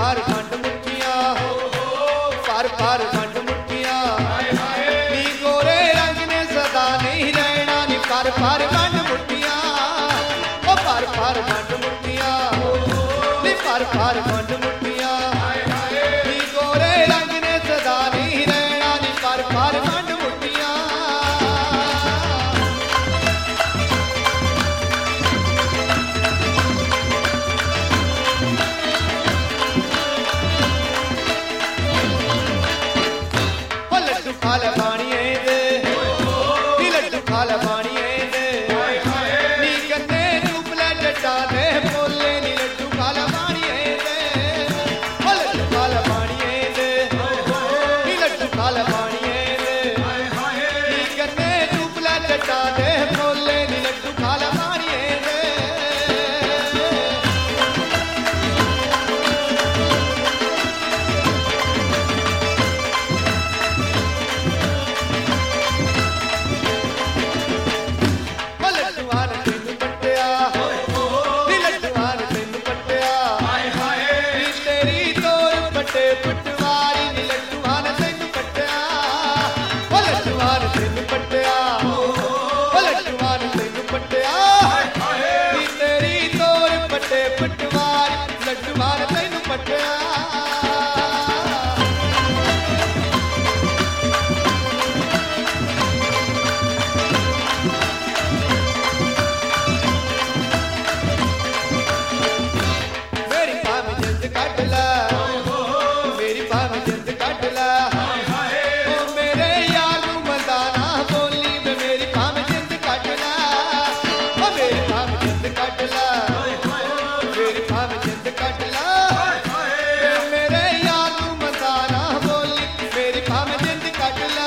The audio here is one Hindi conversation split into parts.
भर खंड मुठियां, भर भर खंड मुठियां, नी गोरे रंग ने सदा नहीं रहना, नी भर भर खंड मुठियां, ओ भर भर खंड मुठियां, नी भर भर खंड मुठियां, नी गोरे रंग ने सदा नहीं रहना, नी भर भर खंड मुठियां। खाल पानिए दे, नी लड्डू खाल पानिए दे, नी कन्ने चुपले जट्टा दे बोले, नी लड्डू खाल पानिए दे, ओ लड्डू खाल पानिए दे, नी लड्डू खाल पानिए दे, नी कन्ने चुपले जट्टा दे बोले, नी लड्डू खाल पानिए दे। पटवारी नी लड्डूआं ने तैनू पट्टिया, ओ लड्डूआं ने तैनू पट्टिया, ओ लड्डूआं ने तैनू पट्टिया, नी तेरी तोर पट्टे पटवारी लड्डूआं ने तैनू पट्टिया। मेरी भाभी जिंद कट ला, मेरी भाभी जिंद कट ला, ओ मेरे यार नू मदाना बोली वे, मेरी भाभी जिंद कट ला, ओ मेरी भाभी जिंद कट ला, मेरी भाभी जिंद कट ला, वे मेरे यार नू मदाना बोली, मेरी भाभी जिंद कट ला।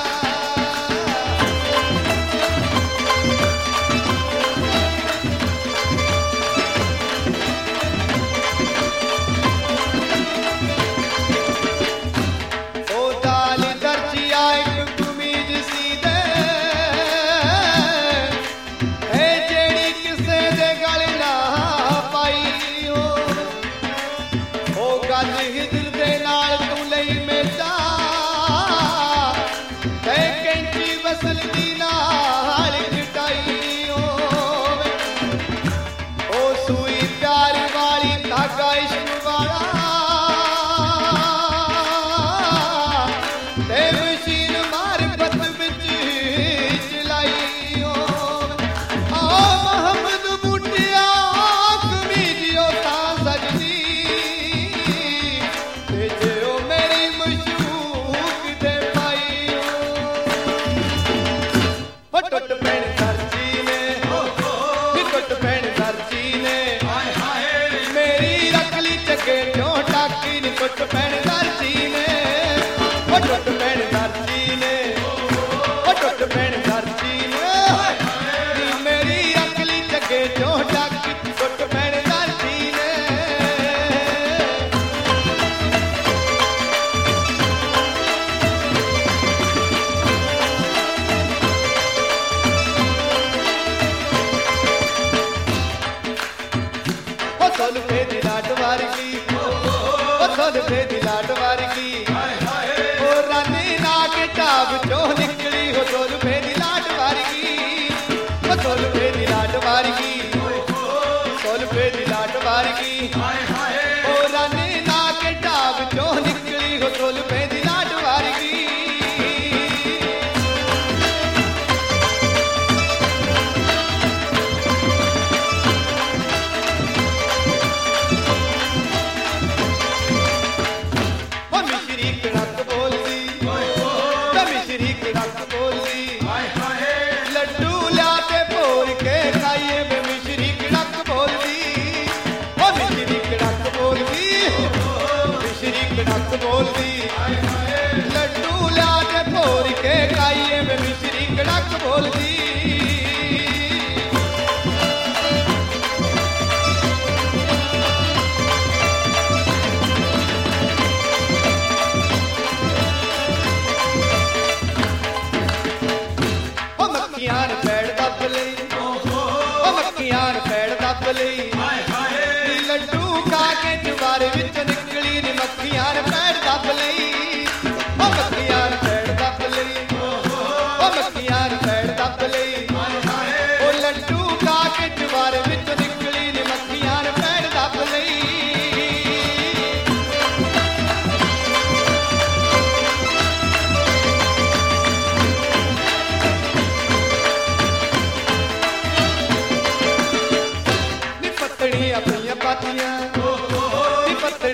टुट पैण दर्जी ने, टुट पैण दर्जी ने, मेरी रखली चगे क्यों टाकी, नी टुट पैण दर्जी ने, टुट पैण दर्जी ने, टुट पैण दर्जी ने, नी मेरी रखली चगे क्यों टाकी, टुट पैण दर्जी ने। सोलफे दी लाट वारगी, ओ सोलफे दी लाट वारगी, ओ रानी नाग टाब चो निकली, हो सोलफे दी लाट वारगी, ओ सोलफे दी लाट वारगी, सोलफे दी लाट वारगी, ओ रानी नाग टाब चो निकली, हो सोलफे दी लाट वारगी। लड्डू ला के बोल के खाइए, मिश्री कड़क बोलती, ओ मिश्री कड़क बोल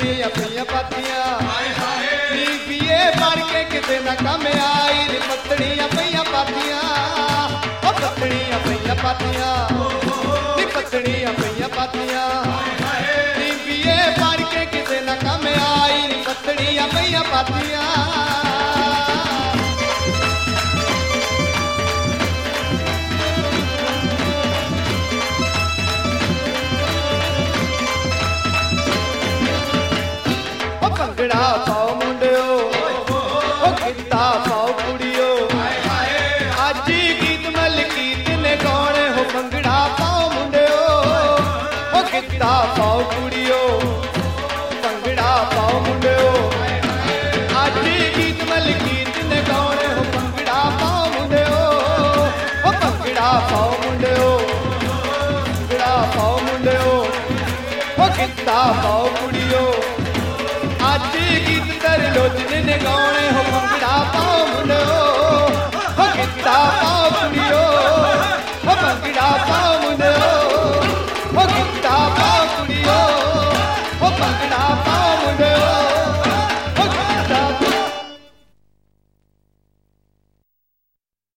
ਪਤਣੀਆਂ ਪਈਆਂ ਪਾਤੀਆਂ ਨੀ ਪੀਏ ਬਣ ਕੇ ਕਿਤੇ ਨਾ ਕੰਮ ਆਈ ਨੀ ਪਤਣੀਆਂ ਪਈਆਂ ਪਾਤੀਆਂ ਉਹ ਪਤਣੀਆਂ ਪਈਆਂ ਪਾਤੀਆਂ ਨੀ ਪਤਣੀਆਂ ਪਈਆਂ ਪਾਤੀਆਂ ਨੀ ਪੀਏ ਬਣ ਕੇ ਕਿਤੇ ਨਾ ਕੰਮ ਆਈ ਨੀ ਪਤਣੀਆਂ ਪਈਆਂ ਪਾਤੀਆਂ ਭੰਗੜਾ ਪਾਓ ਮੁੰਡਿਓ ਉਹ ਗਿੱਧਾ ਪਾਓ ਕੁੜੀਓ ਅੱਜ ਗੀਤ ਮਲਕੀਤ ਨੇ ਗਾਉਣੇ ਹੋ ਭੰਗੜਾ ਪਾਓ ਮੁੰਡਿਓ ਉਹ ਗਿੱਧਾ ਪਾਓ ਕੁੜੀਓ ਭੰਗੜਾ ਪਾਓ ਮੁੰਡਿਓ ਅੱਜ ਗੀਤ ਮਲਕੀਤ ਨੇ ਗਾਉਣੇ ਹੋ ਭੰਗੜਾ ਪਾਓ ਮੁੰਡਿਓ ਉਹ ਭੰਗੜਾ ਪਾਓ ਮੁੰਡਿਓ ਭੰਗੜਾ ਪਾਓ ਮੁੰਡਿਓ ਉਹ ਗਿੱਧਾ ਪਾਓ ਕੁੜੀਓ ਅੱਜ ਗੀਤ ਤਰ ਲੋਚਨ ਨੇ ਗਾਉਣੇ